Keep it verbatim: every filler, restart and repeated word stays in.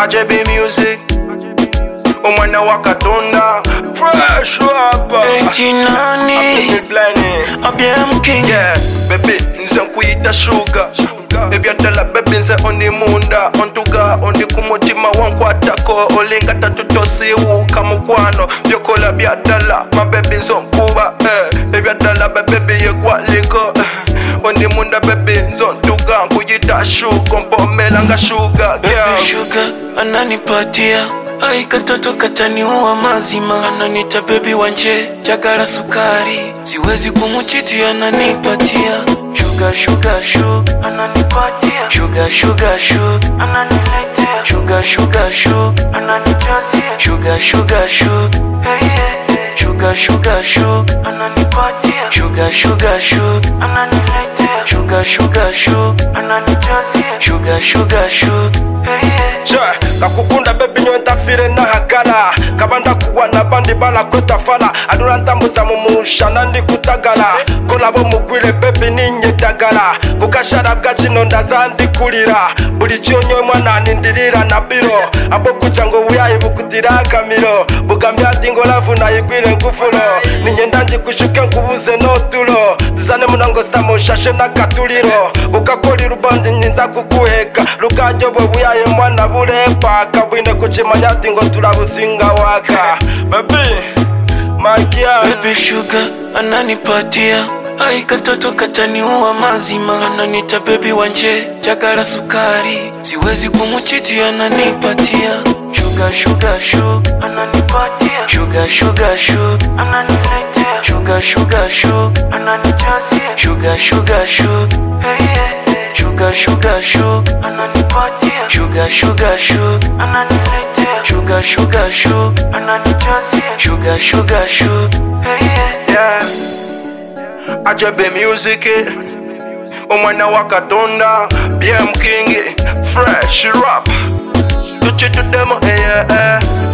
J B Music, umwana wa Katonda, fresh rapper. Eighty-nine, A B M King. Yeah, baby, nze nkuyita sugar. Ebyadala baby nze ondi munda ontuga ondi kumutima wankwatako olinga tatutosiwuka mukwano byokola byadala ma baby nzonkuba eh. Ebyadala baby yegwaliko eh. Ondi munda baby nzontuga nkuyita sugar mpomela nga sugar girl. Baby sugar ananipatia ai katoto kataniua mazima, ananita baby wanje chagala sukari, siwezi kumuchiti ananipatia sugar sugar sugar ananipatia sugar sugar sugar ananiletea sugar sugar sugar ananijazia sugar sugar sugar hey yeah sugar sugar sugar ananipatia sugar sugar sugar ananiletea sugar sugar sugar ananijazia sugar sugar sugar hey yeah. Sure, kakukunda baby nyo ntafire na hakala kabanda kuwa na bandi bala kota fala adura ntambuza mumusha nandi kutagala kolabo mugwile baby ninye tagala kukashara bwachino ndazandi kulira buli chonyo mwana nindirira na biro abo kuchango uyaye bukutira kamiro bugambya ati ngo lavu na yigwire ngufulo ninye ndandi kushuke nkubuze no tulo zane munango stamo shashe na katuliro ukakoli rubandi ninza kukuheka lukajo bwe uyaye mwana bulepa kabwine kuchimanya ati ngo turabusinga waka baby my girl. Baby sugar ananipatia ai katoto kataniua mazima, ananita baby wanje chagala sukari, siwezi kumuchiti ananipatia sugar sugar sugar ananipatia sugar sugar sugar ananiletea sugar sugar sugar ananijazia sugar sugar sugar hey yeah sugar sugar sugar ananipatia sugar sugar sugar ananiletea sugar sugar sugar ananijazia sugar sugar sugar hey yeah yeah. J B Music, umwana wa Katonda, B M King, fresh rap. Tuchi to demo, eh, eh.